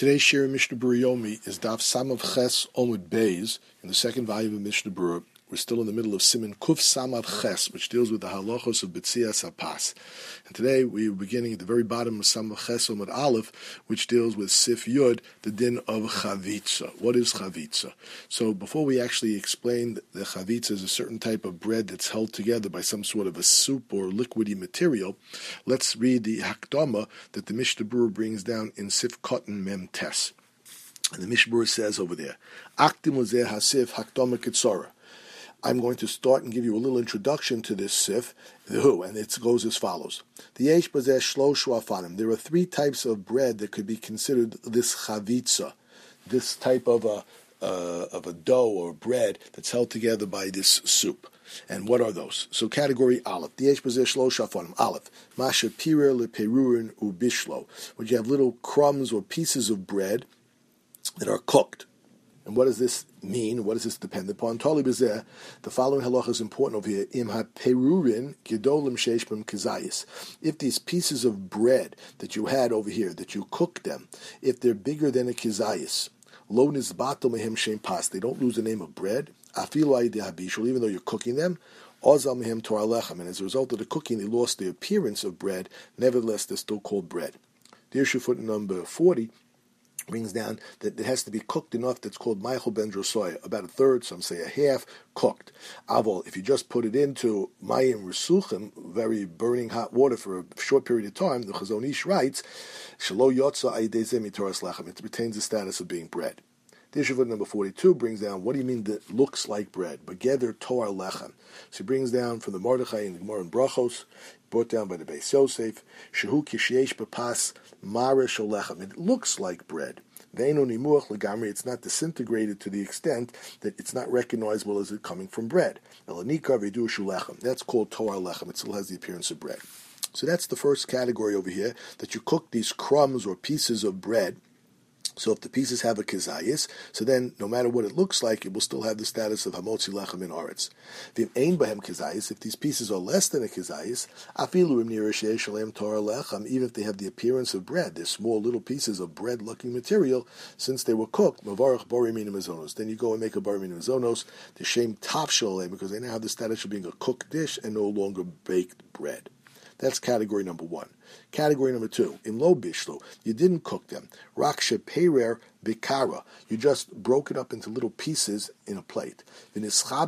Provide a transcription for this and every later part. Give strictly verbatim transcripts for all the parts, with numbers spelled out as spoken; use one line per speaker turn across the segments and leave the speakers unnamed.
Today's share in Mishnah Berurah Yomi is Daf Samav Ches Omud Beis in the second volume of Mishnah Berurah. We're still in the middle of Siman Kuf Samav Ches, which deals with the halachos of B'tzias HaPas. And today we are beginning at the very bottom of Samav Ches Omud Aleph, which deals with Sif Yud, the din of Chavitza. What is Chavitza? So before we actually explain the Chavitza is a certain type of bread that's held together by some sort of a soup or liquidy material, let's read the Hakdama that the Mishnah Berurah brings down in Sif Cotton Mem Tes. And the Mishnah Berurah says over there, Akdim Lezeh HaSif Hakdama Ketzora. I'm going to start and give you a little introduction to this sif, and it goes as follows. The Yesh Bazeh Shloshu Afanim. There are three types of bread that could be considered this chavitza, this type of a uh, of a dough or bread that's held together by this soup. And what are those? So category Aleph. The Yesh Bazeh Shloshu Afanim. Aleph. Masha Pirer leperurin ubishlo. When you have little crumbs or pieces of bread that are cooked. And what does this mean? What does this depend upon? Tali b'zeh, the following halacha is important over here. Im ha-perurin gedolim sheish b'm kezayis. If these pieces of bread that you had over here, that you cooked them, if they're bigger than a kezayis, lo nizbato mehem shem pas, they don't lose the name of bread, afilu ayde habishul, even though you're cooking them, ozal mehem torah lechem, and as a result of the cooking, they lost the appearance of bread, nevertheless, they're still called bread. The issue footnote number forty brings down that it has to be cooked enough that's called Maichel ben Drosoya, about a third, some say a half, cooked. Avol, if you just put it into Mayim Resuchim, very burning hot water for a short period of time, the Chazon Ish writes, Shelo Yotza Aideze Mitoras Lechem, it retains the status of being bread. The issue of number forty-two brings down, what do you mean that looks like bread? Begeder Torah Lechem. So he brings down from the Mordechai and the Gemara in Brachos, brought down by the Beis Yosef, Shehu Kishyesh Bepas Marish Olechem. It looks like bread. Ve'enu nimuach legamri. It's not disintegrated to the extent that it's not recognizable as it coming from bread. Elanika Vedu Shulechem. That's called Torah Lechem. It still has the appearance of bread. So that's the first category over here, that you cook these crumbs or pieces of bread. So if the pieces have a kezayis, so then no matter what it looks like, it will still have the status of hamotzi lechem in aretz. V'im ein bahem kezayis, if these pieces are less than a kezayis, afilu im nirasheh shalem torah lechem, even if they have the appearance of bread, they're small little pieces of bread-looking material, since they were cooked, mavarach borimin mazonos. Then you go and make a borimin mazonos, the shem tafshalem, because they now have the status of being a cooked dish and no longer baked bread. That's category number one. Category number two, in lo bishlo, you didn't cook them. Raksha perer bikara, you just broke it up into little pieces in a plate. And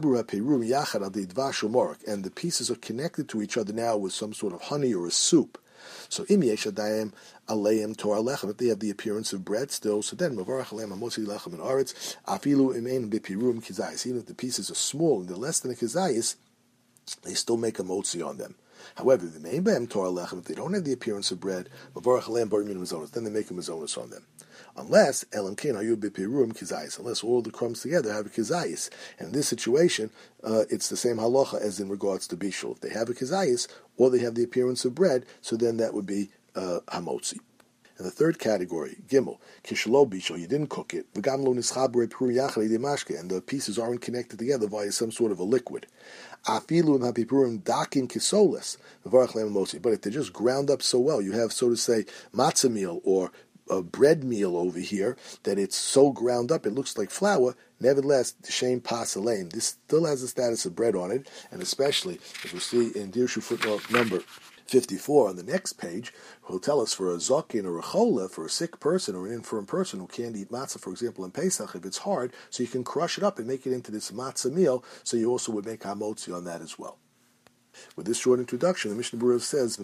the pieces are connected to each other now with some sort of honey or a soup. So im yeshadayim aleim torah lechem, if they have the appearance of bread still, so then mavarach aleim hamotzi lechem in aretz, afilu imein bipirum kizayis, even if the pieces are small and they're less than a kizayis, they still make a motzi on them. However, the main b'hem torah lechem, if they don't have the appearance of bread, mavarach aleim barimin mazonos, then they make a mazonos on them. Unless elam ken ayu bipirum kizayis, unless all the crumbs together have a kizayis. And in this situation, uh, it's the same halacha as in regards to bishul. If they have a kizayis, or they have the appearance of bread, so then that would be uh, hamotzi. And the third category, gimel, kishlo bishul, you didn't cook it, v'gam lo nischabre pru yachal yedei, and the pieces aren't connected together via some sort of a liquid. Afilu hapipurim dakin kisoles, v'varach leim motzi. But if they're just ground up so well, you have, so to say, matzah meal or a bread meal over here, that it's so ground up, it looks like flour. Nevertheless, the shem pas aleim, this still has the status of bread on it, and especially, as we see in Dirshu footnote number fifty-four on the next page, will tell us for a zokin or a chola, for a sick person or an infirm person who can't eat matzah, for example, in Pesach, if it's hard, so you can crush it up and make it into this matzah meal, so you also would make hamotzi on that as well. With this short introduction, the Mishnah Berurah says,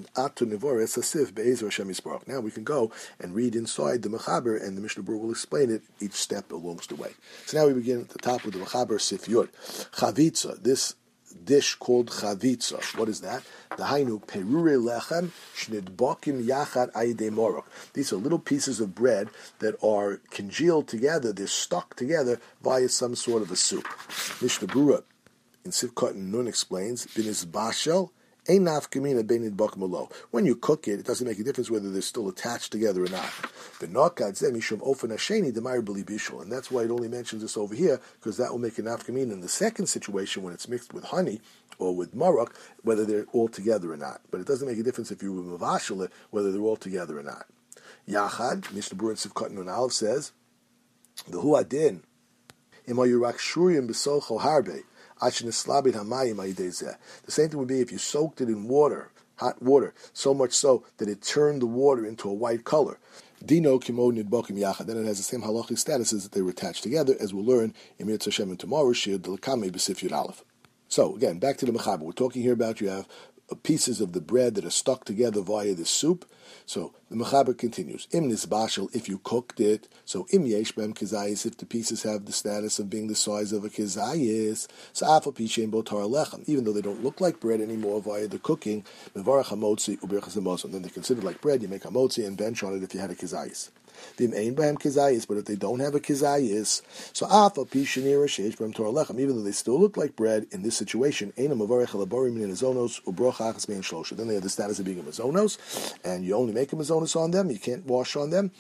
now we can go and read inside the Mechaber, and the Mishnah Berurah will explain it each step along the way. So now we begin at the top with the Mechaber Sif Yud. Chavitza, this dish called chavitza. What is that? Dahainu perure lechem shnidbokim yachad aydei morok. These are little pieces of bread that are congealed together, they're stuck together via some sort of a soup. Mishnah Berurah in Sivkot Nun explains, Binis Bashel, Ein nafkamina beinid bakum alo. When you cook it, it doesn't make a difference whether they're still attached together or not. And that's why it only mentions this over here, because that will make a nafkamina in the second situation when it's mixed with honey or with marok, whether they're all together or not. But it doesn't make a difference if you mavashal it, whether they're all together or not. Yachad, Mishnah Berurah Sivkot Nun Aleph says, the Hu Adin, Ima Yurak Shuriyim B'Socho Harbe, Achin Eslabit Hamayim Ayidezeh. The same thing would be if you soaked it in water, hot water, so much so that it turned the water into a white color. Dino Kimo Nidbokim Yachad. Then it has the same halachic status as that they were attached together, as we'll learn in Mitzvah Hashem and tomorrow, Shir Delakame B'Sif Yud Aleph. So, again, back to the Mechaber. We're talking here about you have pieces of the bread that are stuck together via the soup. So the Mechaber continues, Im nisbashel, if you cooked it. So im yesh bem kizayis, if the pieces have the status of being the size of a kizayis. So afal pishem botar lechem, even though they don't look like bread anymore via the cooking. Mevarach hamotzi ubirchas hamozon. Then they're considered like bread. You make hamotzi and bench on it if you had a kizayis. Vim ein b'hem kizayis, but if they don't have a kizayis, so afal pishenira sheish bem torah lechem, even though they still look like bread in this situation, ein mavarach alaborim min azonos ubrocha achas bein shlosha. Then they have the status of being a mazonos, and you only make a mazonos on them. You can't wash on them.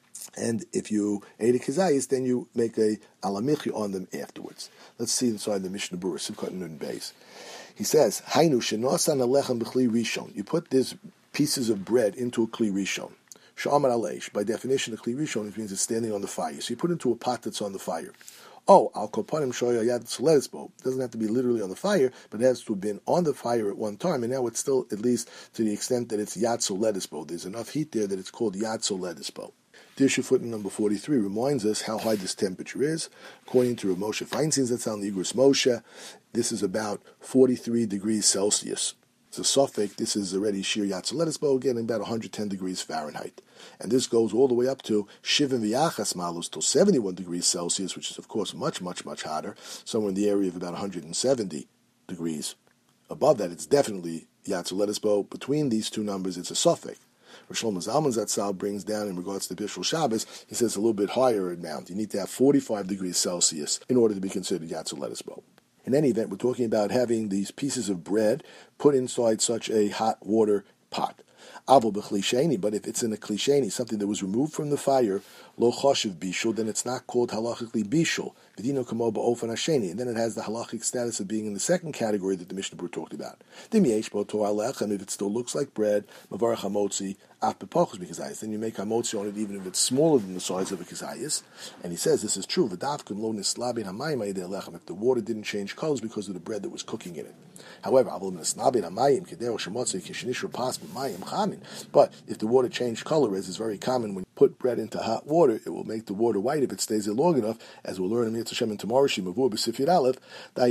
And if you ate a kizayis, then you make a alamichi on them afterwards. Let's see inside the Mishnah Berurah Sivkot Nun Beis. He says, Hainu shenosan alechem b'chli rishon. You put these pieces of bread into a kli rishon. Sha'amar aleish. By definition, a kli rishon means it's standing on the fire. So you put it into a pot that's on the fire. Oh, al kopanim shoya yad soledesbo. It doesn't have to be literally on the fire, but it has to have been on the fire at one time, and now it's still, at least to the extent that it's yad soledesbo. There's enough heat there that it's called yad soledesbo. Dirshu footnote number forty-three reminds us how high this temperature is. According to Rav Moshe Feinstein, that's on the Igros Moshe, this is about forty-three degrees Celsius. So Suffolk, this is already Shir Yad Soledesbo, again about one hundred ten degrees Fahrenheit. And this goes all the way up to Shivim V'Yachas Malus till seventy-one degrees Celsius, which is of course much, much, much hotter, somewhere in the area of about one hundred seventy degrees. Above that, it's definitely Yad Soledesbo. Between these two numbers, it's a Suffolk. Rosh Shlomo Zalman Zatzal brings down in regards to Bishul Shabbos, he says a little bit higher amount. You need to have forty-five degrees Celsius in order to be considered Yad Soledesbo. In any event, we're talking about having these pieces of bread put inside such a hot water pot. Avol b'chlisheni, but if it's in a klisheni, something that was removed from the fire, lo choshev bishul, then it's not called halachically bishul. V'dino kamo ba'ofen hasheni, and then it has the halachic status of being in the second category that the Mishnah Berurah talked about. Dim yesh bo torah lechem, if it still looks like bread, mavarach hamotzi af b'pochos b'kizayis, then you make hamotzi on it even if it's smaller than the size of a kizayis. And he says this is true. V'davkim lo nislabin hamayim ayidei lechem, if the water didn't change colors because of the bread that was cooking in it. However, avol nislabin hamayim kedero shemotzi kishenishru pas b'mayim chamin. But if the water changed color, as is very common when you put bread into hot water, it will make the water white if it stays there long enough, as we'll learn in Mitzvah Hashem and tomorrow, Shimavur B'Sif Yud Aleph,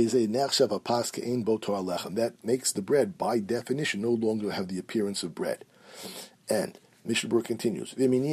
that makes the bread, by definition, no longer have the appearance of bread. And Mishnah Berurah continues,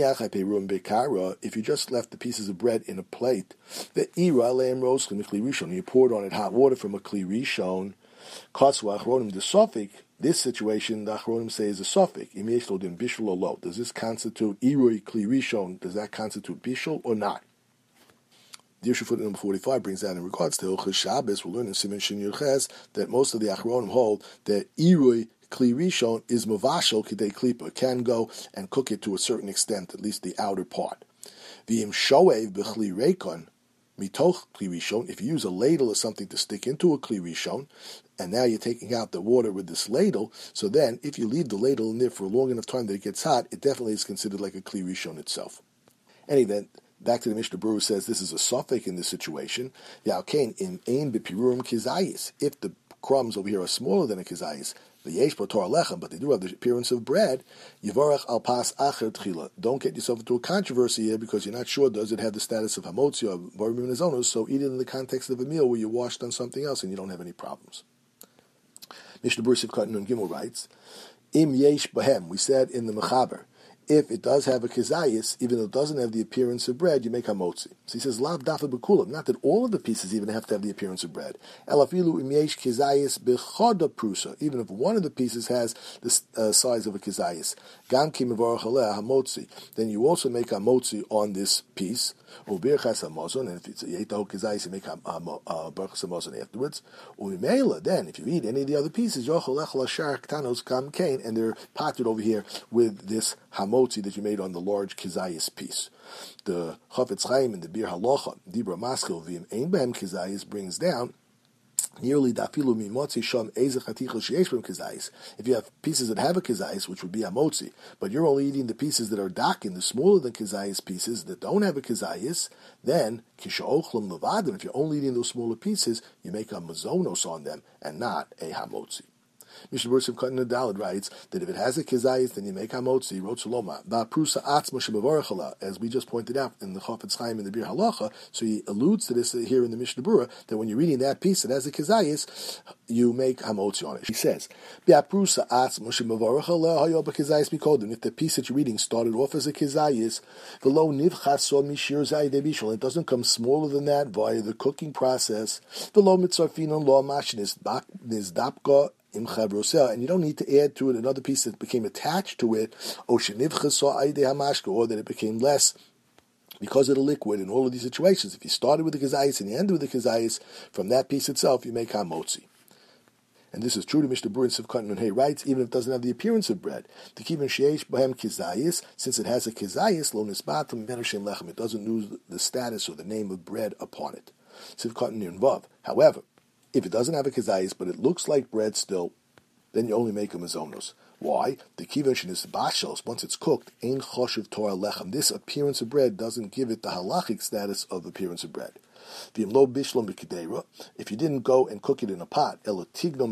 if you just left the pieces of bread in a plate, the ira leim rosklim kli rishon, you poured on it hot water from a kli rishon, katzwa achronim the sofik. This situation, the Achronim say, is a suffix. Does this constitute Irui Kli Rishon? Does that constitute Bishul or not? The issue footnote number forty-five brings out in regards to Hilchos Shabbos, we'll learn in Siman Shin Yud Ches that most of the Achronim hold that Irui Kli Rishon is Mavashal Kidei Klipa, can go and cook it to a certain extent, at least the outer part. V'im Shoev B'Chli Reikon, Mitoch Kli Rishon, if you use a ladle or something to stick into a Kli Rishon, and now you're taking out the water with this ladle, so then if you leave the ladle in there for a long enough time that it gets hot, it definitely is considered like a Kli Rishon itself. Any event, back to the Mishnah Berurah says this is a suffix in this situation. Ya'alkein im ein b'pirurim kizayis. If the crumbs over here are smaller than a kizayis, the yesh bo torah lechem, but they do have the appearance of bread, yivarach al pas acher tchila. Don't get yourself into a controversy here because you're not sure does it have the status of hamotzi or barim nazonos, so eat it in the context of a meal where you washed on something else and you don't have any problems. Mishnah Berurah Sivkot Nun Gimel writes, Im yesh bahem, we said in the Mechaber, if it does have a kizayis, even though it doesn't have the appearance of bread, you make hamotzi. So he says, lav dafa b'kulam, not that all of the pieces even have to have the appearance of bread. Elafilu im yesh kizayis b'choda prusa, even if one of the pieces has the uh, size of a kizayis. Gam ki mevarach aleh hamotzi, then you also make hamotzi on this piece. Ubirchas hamazon, and if you eat the whole kizayis, you make birchas hamazon afterwards. Umimela, then if you eat any of the other pieces, yochel echel ashar ktanos kam kain, and they're potted over here with this hamotzi that you made on the large kizayis piece. The Chafetz Chaim and the Bir Halacha, Dibra Maskil Vim Ein Behem Kizayis brings down Nearly dafilu mimotzi sham eze chaticha sheyesh b'hem kizayis. If you have pieces that have a kizayis, which would be a motzi, but you're only eating the pieces that are dakin, the smaller than kizayis pieces that don't have a kizayis, then kishaochlam levadim. If you're only eating those smaller pieces, you make a mazonos on them and not a hamotzi. Mishnah Berurah Sif Katan Daled writes that if it has a kizayis, then you make hamotzi, rotzoloma, ba'prusa atzma shebavarachala, as we just pointed out in the Chafetz Chaim in the Bir Halacha. So he alludes to this here in the Mishnah Berurah, that when you're reading that piece that has a kizayis, you make hamotzi on it. He says, ba'prusa atzma shebavarachala hayo b'kizayis mikodin. If the piece that you're reading started off as a kizayis, the lo nivchaso mishir zayde bishul, it doesn't come smaller than that via the cooking process. The lo mitzarfinon lo mashinis nizdapka. And you don't need to add to it another piece that became attached to it, or that it became less because of the liquid in all of these situations. If you started with the kizayis and you ended with the kizayis, from that piece itself you make hamotzi. And this is true to Mishnah Berurah and Sif Katan Nun writes, even if it doesn't have the appearance of bread. To keep in sheish b'hem kizayis, since it has a kizayis, lo nisbatam ben hashem lechem, it doesn't lose the status or the name of bread upon it. Sif Katan Nun vav. However, if it doesn't have a kizayis, but it looks like bread still, then you only make a mazonos. Why? The kivesh is bashos. Once it's cooked, ein choshev Torah lechem. This appearance of bread doesn't give it the halachic status of appearance of bread. If you didn't go and cook it in a pot, but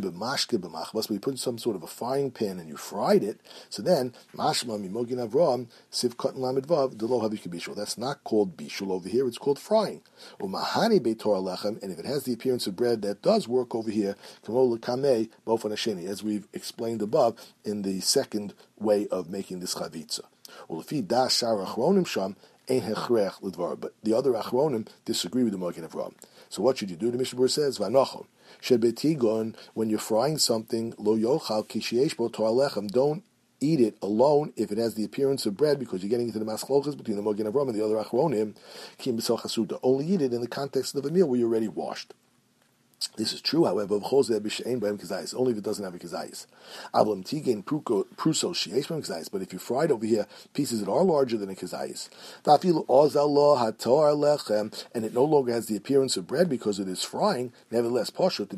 you put in some sort of a frying pan and you fried it, so then mashma mimogin avram sif katan lamed vav delo havik bishul. That's not called bishul over here; it's called frying. Umahani beitor lechem, and if it has the appearance of bread, that does work over here. Kamol kamei bof anasheni, as we've explained above in the second way of making this chavitza. Ulefi da shar achronim sham. But the other Achronim disagree with the Magen Avraham. So what should you do? The Mishnah Berurah says, Vanochon, shebetigon, when you're frying something, lo yochal kishiesh bo Torah lechem, don't eat it alone if it has the appearance of bread, because you're getting into the maschlokas between the Magen Avraham and the other Achronim, kim b'sal chasuda. Only eat it in the context of a meal where you're already washed. This is true, however, only if it doesn't have a kizayis. But if you fried over here pieces that are larger than a kizayis, and it no longer has the appearance of bread because it is frying, nevertheless, because this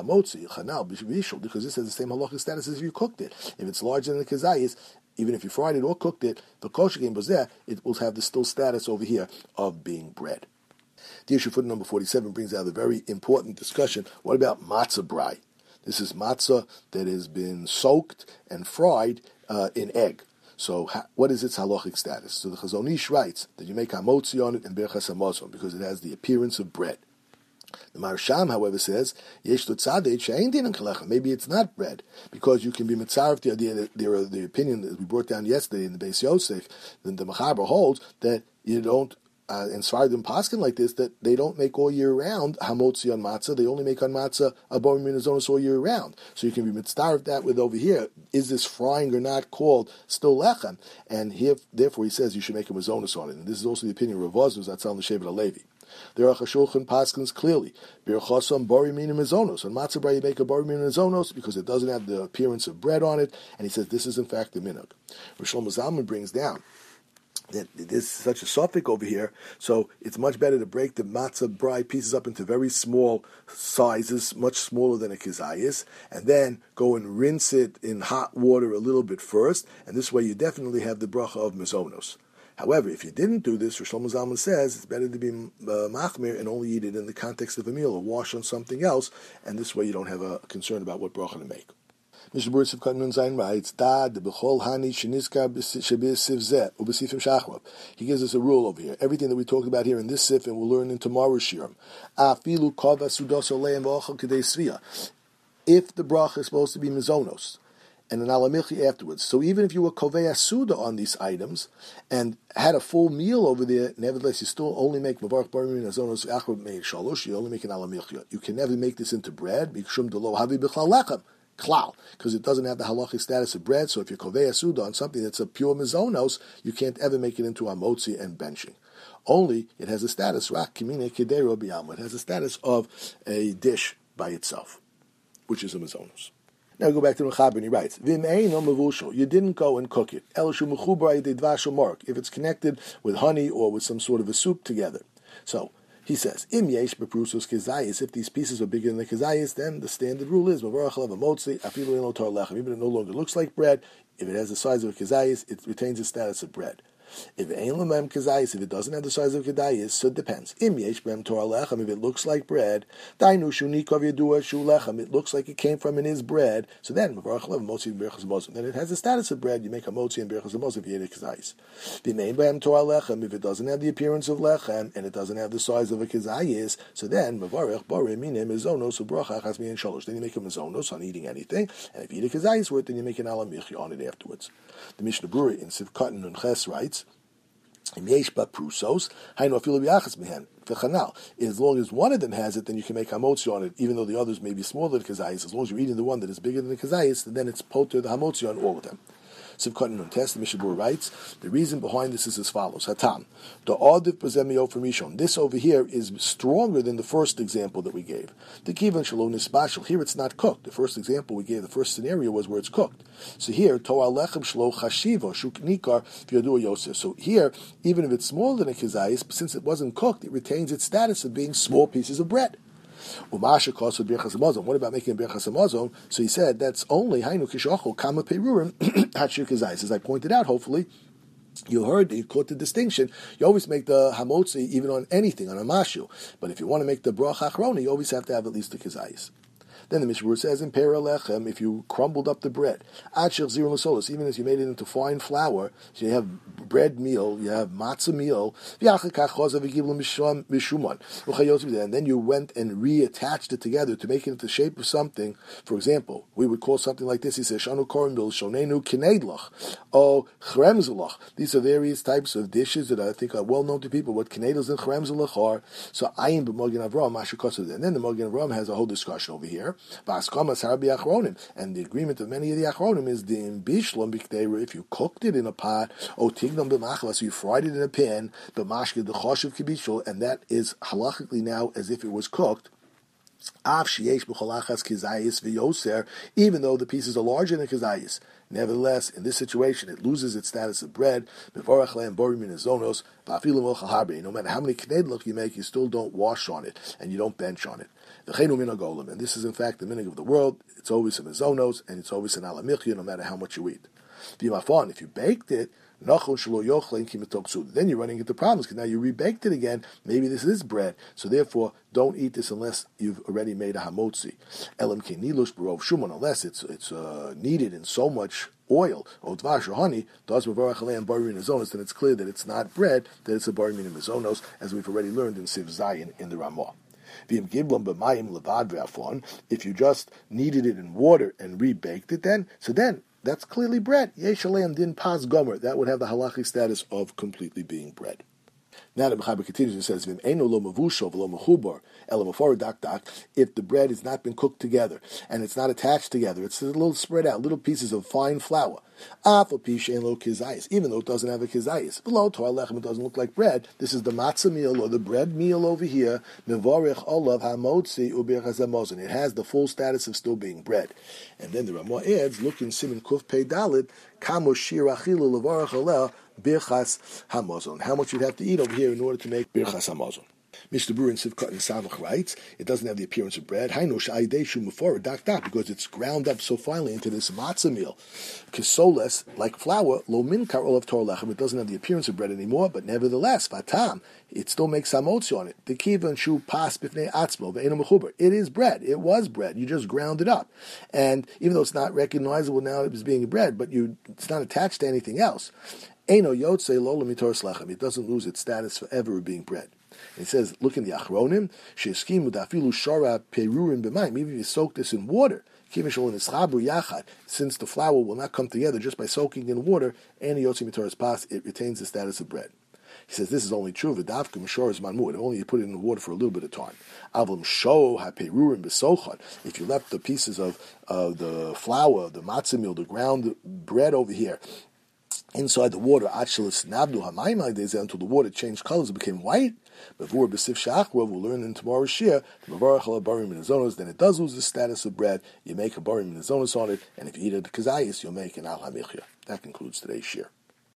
has the same halachic status as if you cooked it. If it's larger than a kizayis, even if you fried it or cooked it, the kosher game was there, it will have the still status over here of being bread. The issue footnote number forty-seven brings out a very important discussion. What about matzah brai? This is matzah that has been soaked and fried uh, in egg. So ha- what is its halachic status? So the Chazon Ish writes that you make hamotzi on it and berachas hamazon because it has the appearance of bread. The Marsham, however, says yesh tzadei she'ein din kalecha. Maybe it's not bread because you can be mitzaref the idea that there are the opinion that we brought down yesterday in the Beis Yosef. Then the Mechaber holds that you don't. Uh, and Sfardim Paskin like this, that they don't make all year round hamotzi on matzah. They only make on matzah a bar minazonos all year round. So you can be mitzvah that with over here. Is this frying or not called still lechem? And here, therefore, he says you should make a mazonos on it. And this is also the opinion of Rav Oz, that's on the Shevet HaLevi. There are Chashulchan Paskins clearly. Birchasam bari mina mazonos. On matzah bar you make a bari mina mazonos because it doesn't have the appearance of bread on it. And he says this is in fact the minhag. Rav Shlomo Zalman brings down that there's such a suffix over here, so it's much better to break the matzah brai pieces up into very small sizes, much smaller than a kizayis, and then go and rinse it in hot water a little bit first, and this way you definitely have the bracha of mazonos. However, if you didn't do this, Rosh Shlomo Zalman says it's better to be uh, machmir and only eat it in the context of a meal or wash on something else, and this way you don't have a concern about what bracha to make. Mishnah Berurah Sif Katan Nun Zayin writes, Da de b'chol hani shenizkar sheb'siv zeh u'b'sifim shachrov. He gives us a rule over here. Everything that we talked about here in this sif and we'll learn in tomorrow's shirim. Afilu kava sudos oleim v'ochel kedei svia. If the bracha is supposed to be mizonos and an alamichi afterwards, so even if you were kovei suda on these items and had a full meal over there, nevertheless you still only make mavarch barim mizonos achrov me'ik shalosh. You only make an alamichi. You can never make this into bread b'kshum delo havi b'chlal lechem. Klal, because it doesn't have the halachic status of bread, so if you're kovei suda on something that's a pure mizonos, you can't ever make it into a motzi and benching. Only it has a status, rak kimine kedero biyam. It has a status of a dish by itself, which is a mizonos. Now we go back to the Mechaber and he writes, V'me'eino mevushal, you didn't go and cook it. Elishu mechubar yedei dvash mark, if it's connected with honey or with some sort of a soup together. So, He says, Im yesh beprusos kezayis, if these pieces are bigger than the kezayis, then the standard rule is, mavarach alav hamotzi, afilu eno tar lechem, even if it no longer looks like bread, if it has the size of a kezayis, it retains its status of bread. If it ain't lemem kezayis, if it doesn't have the size of kezayis, so it depends. Im yesh bem tar lechem, if it looks like bread, dainu shu nikov yadua shu lechem, it looks like it came from and is bread, so then, mavarach alav hamotzi and berachas hamozon, then it has the status of bread, you make hamotzi and berachas hamozon if you eat a kezayis. V'mein bem tar lechem, if it doesn't have the appearance of lechem, and it doesn't have the size of a kezayis, so then, mavarach bari minim mizonos ubracha chas min shalosh, then you make a mizonos on eating anything, and if you eat a kezayis with it, then you make an alamichi on it afterwards. The Mishnah Berurah in Sivkat Nun Ches writes, as long as one of them has it, then you can make hamotzi on it, even though the others may be smaller than kezayis. As long as you're eating the one that is bigger than the kezayis, then it's poter the hamotzi on all of them. Sivkat Nun Tes, the Mishnah Berurah writes, the reason behind this is as follows. Hatam, the Adif Bazemio from Rishon. This over here is stronger than the first example that we gave. The Kivan Shalom Nisbashal. Here it's not cooked. The first example we gave, the first scenario was where it's cooked. So here, Toa Lechem Shlo Chashiva Shuknikar Vyadua Yosef. So here, even if it's smaller than a kezayis, since it wasn't cooked, it retains its status of being small pieces of bread. What about making a berachas hamazon? So he said that's only hainu kishochol kama perurim hachir kezayis. As I pointed out, hopefully you heard, you caught the distinction. You always make the hamotzi even on anything, on a mashu. But if you want to make the bracha achrona, you always have to have at least the kezayis. Then the Mishnah says in Pera Lechem, if you crumbled up the bread, even as you made it into fine flour, so you have bread meal, you have matzah meal, and then you went and reattached it together to make it into the shape of something. For example, we would call something like this, he says, Shanu Korimbil, Shonenu Kinedlach, or Chremzelach. These are various types of dishes that I think are well known to people, what Kinedels and Chremzelach are. So Ayin b'Mogen Avram, Mashikosu. And then the Mogen Avram has a whole discussion over here. And the agreement of many of the achronim is the bishlam b'kdeira, if you cooked it in a pot, or tignam b'machlas, so you fried it in a pan, b'mashke the choshev kibishul, and that is halachically now as if it was cooked. Even though the pieces are larger than kezayis, nevertheless, in this situation, it loses its status of bread. No matter how many knedlach you make, you still don't wash on it, and you don't bench on it. And this is in fact the minig of the world. It's always in mezonos, and it's always in alamichya, no matter how much you eat. If you baked it, then you're running into problems, because now you rebaked it again. Maybe this is bread, so therefore don't eat this unless you've already made a hamotzi. Unless it's it's uh, kneaded in so much oil or dvash or honey, does mavarach aleim barim mizonos, then it's clear that it's not bread, that it's a barim mizonos, as we've already learned in Siv Zayin in the Ramah. If you just kneaded it in water and rebaked it, then so then that's clearly bread. Yeshalem din pas gomer. That would have the halachic status of completely being bread. Now the Mechaber continues and says, if the bread has not been cooked together and it's not attached together, it's a little spread out, little pieces of fine flour. Even though it doesn't have a kizayis, below Torah lechem, it doesn't look like bread. This is the matzah meal or the bread meal over here. It has the full status of still being bread. And then the Ramah adds, look in Siman Kuf Pei Dalid, kamoshir achilu levarach aleh birchas hamazon. How much you'd have to eat over here in order to make birchas hamazon. Mishnah Berurah in Sivkat and Samach writes, it doesn't have the appearance of bread, because it's ground up so finely into this matzah meal. Kisoles, like flour, lo minkar olav Torah lechem, it doesn't have the appearance of bread anymore, but nevertheless, fatam, it still makes hamotzi on it. The kivan shu pas bifnei atzmo ve'enu mechuber. It is bread. It was bread. You just ground it up, and even though it's not recognizable now as being bread, but you it's not attached to anything else. Eino yotzei lo lemitoras lechem. It doesn't lose its status forever of being bread. And it says, look in the Achronim, she'eskim udafilu shara perurim b'mayim. Even if you soak this in water, since the flour will not come together just by soaking in water, and yotzi mitoras pas, it retains the status of bread. He says this is only true v'davka mishor is manmud. Only you put it in the water for a little bit of time. Avlam sho haperurim b'sochan. If you left the pieces of uh, the flour, the matzah meal, the ground bread over here, inside the water, until the water changed colors, it became white. Before B'sif Shach, we'll learn in tomorrow's shir, then it does lose the status of bread. You make a barim minazonos on it, and if you eat it at kazayis, you'll make an al hamichya. That concludes today's shir.